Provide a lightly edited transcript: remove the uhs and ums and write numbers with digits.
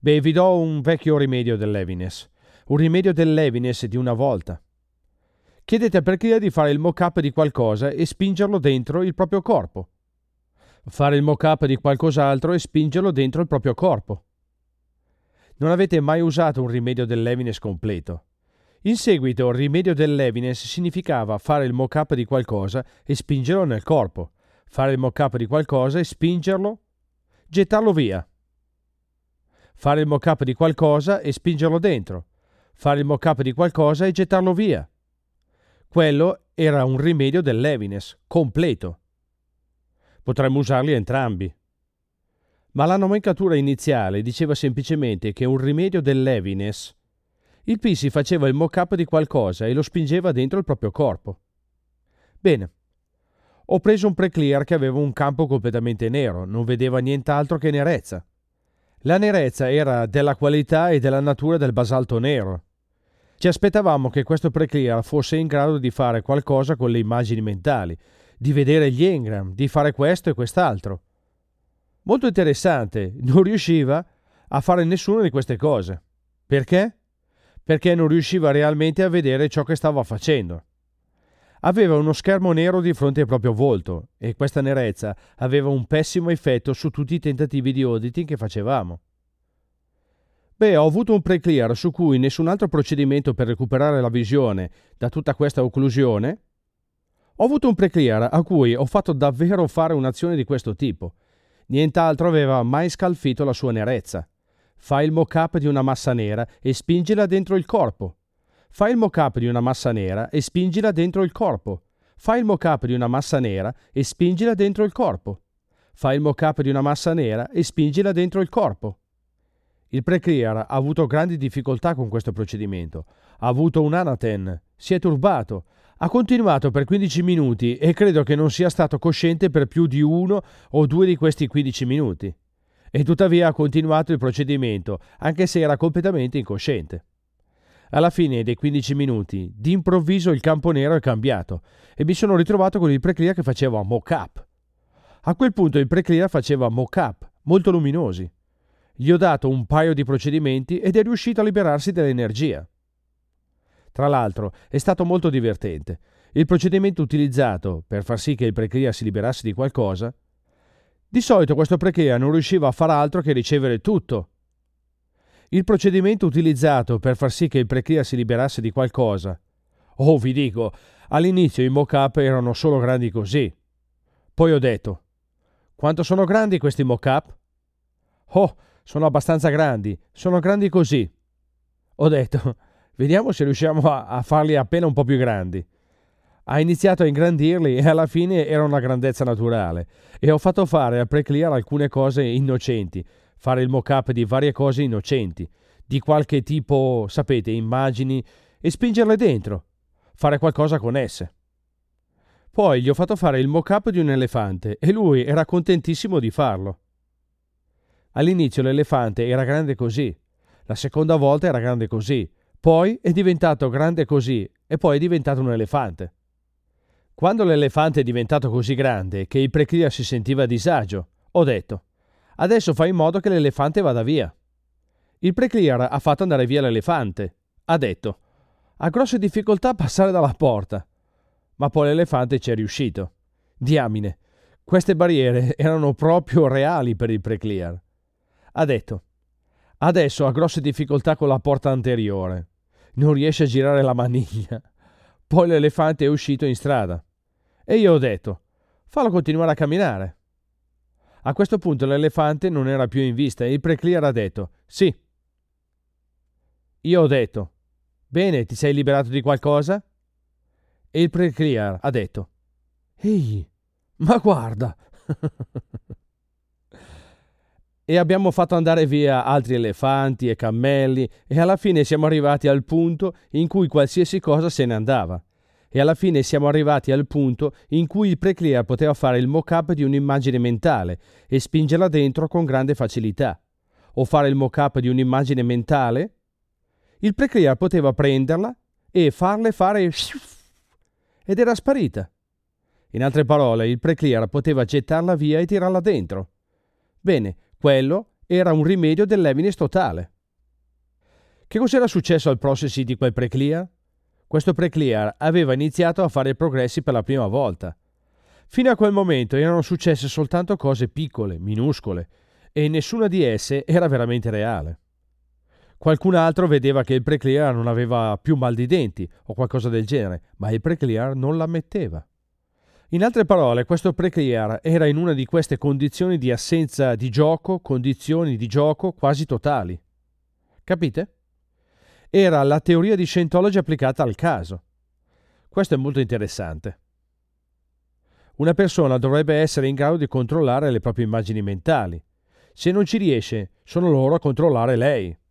Beh, vi do un vecchio rimedio dell'heaviness. Un rimedio dell'heaviness di una volta. Chiedete al Preclear di fare il mock-up di qualcosa e spingerlo dentro il proprio corpo. Fare il mock-up di qualcos'altro e spingerlo dentro il proprio corpo. Non avete mai usato un rimedio dell'heaviness completo. In seguito, il rimedio dell'heaviness significava fare il mock-up di qualcosa e spingerlo nel corpo. Fare il mock-up di qualcosa e spingerlo, gettarlo via. Fare il mock-up di qualcosa e spingerlo dentro. Fare il mock-up di qualcosa e gettarlo via. Quello era un rimedio dell'heaviness completo. Potremmo usarli entrambi. Ma la nomenclatura iniziale diceva semplicemente che un rimedio dell'heaviness. Il PC faceva il mock-up di qualcosa e lo spingeva dentro il proprio corpo. Bene. Ho preso un Preclear che aveva un campo completamente nero, non vedeva nient'altro che nerezza. La nerezza era della qualità e della natura del basalto nero. Ci aspettavamo che questo Preclear fosse in grado di fare qualcosa con le immagini mentali, di vedere gli engram, di fare questo e quest'altro. Molto interessante, non riusciva a fare nessuna di queste cose. Perché? Perché non riusciva realmente a vedere ciò che stava facendo. Aveva uno schermo nero di fronte al proprio volto e questa nerezza aveva un pessimo effetto su tutti i tentativi di auditing che facevamo. Beh, ho avuto un Preclear su cui nessun altro procedimento per recuperare la visione da tutta questa occlusione. Ho avuto un Preclear a cui ho fatto davvero fare un'azione di questo tipo. Nient'altro aveva mai scalfito la sua nerezza. Fai il mock-up di una massa nera e spingila dentro il corpo. Fai il mock-up di una massa nera e spingila dentro il corpo. Fai il mock-up di una massa nera e spingila dentro il corpo. Fai il mock-up di una massa nera e spingila dentro il corpo. Il Preclear ha avuto grandi difficoltà con questo procedimento. Ha avuto un anaten, si è turbato, ha continuato per 15 minuti e credo che non sia stato cosciente per più di 1 o 2 di questi 15 minuti. E tuttavia ha continuato il procedimento, anche se era completamente incosciente. Alla fine dei 15 minuti, d'improvviso il campo nero è cambiato e mi sono ritrovato con il Preclear che faceva mock-up. A quel punto il Preclear faceva mock-up, molto luminosi. Gli ho dato un paio di procedimenti ed è riuscito a liberarsi dell'energia. Tra l'altro, è stato molto divertente. Il procedimento utilizzato per far sì che il Preclear si liberasse di qualcosa. Di solito questo Preclear non riusciva a far altro che ricevere tutto. Il procedimento utilizzato per far sì che il Preclear si liberasse di qualcosa. Oh, vi dico, all'inizio i mock-up erano solo grandi così. Poi ho detto, quanto sono grandi questi mock-up? Oh, sono abbastanza grandi, sono grandi così. Ho detto, vediamo se riusciamo a farli appena un po' più grandi. Ha iniziato a ingrandirli e alla fine era una grandezza naturale e ho fatto fare al Preclear alcune cose innocenti, fare il mock-up di varie cose innocenti, di qualche tipo, sapete, immagini, e spingerle dentro, fare qualcosa con esse. Poi gli ho fatto fare il mock-up di un elefante e lui era contentissimo di farlo. All'inizio l'elefante era grande così, la seconda volta era grande così, poi è diventato grande così e poi è diventato un elefante. Quando l'elefante è diventato così grande che il Preclear si sentiva a disagio, ho detto, adesso fai in modo che l'elefante vada via. Il Preclear ha fatto andare via l'elefante. Ha detto, ha grosse difficoltà a passare dalla porta. Ma poi l'elefante ci è riuscito. Diamine, queste barriere erano proprio reali per il Preclear. Ha detto, adesso ha grosse difficoltà con la porta anteriore. Non riesce a girare la maniglia. Poi l'elefante è uscito in strada. E io ho detto, fallo continuare a camminare. A questo punto l'elefante non era più in vista e il Preclear ha detto, sì. Io ho detto, bene, ti sei liberato di qualcosa? E il Preclear ha detto, ehi, ma guarda! E abbiamo fatto andare via altri elefanti e cammelli e alla fine siamo arrivati al punto in cui qualsiasi cosa se ne andava. E alla fine siamo arrivati al punto in cui il Preclear poteva fare il mock-up di un'immagine mentale e spingerla dentro con grande facilità. O fare il mock-up di un'immagine mentale. Il Preclear poteva prenderla e farle fare ed era sparita. In altre parole, il Preclear poteva gettarla via e tirarla dentro. Bene, quello Era un rimedio dell'heaviness totale. Che cos'era successo al processing di quel preclear? Questo preclear aveva iniziato a fare progressi per la prima volta. Fino a quel momento erano successe soltanto cose piccole, minuscole, e nessuna di esse era veramente reale. Qualcun altro vedeva che il preclear non aveva più mal di denti o qualcosa del genere, ma il preclear non l'ammetteva. In altre parole, questo preclear era in una di queste condizioni di assenza di gioco, condizioni di gioco quasi totali. Capite? Era la teoria di Scientology applicata al caso. Questo è molto interessante. Una persona dovrebbe essere in grado di controllare le proprie immagini mentali. Se non ci riesce, sono loro a controllare lei.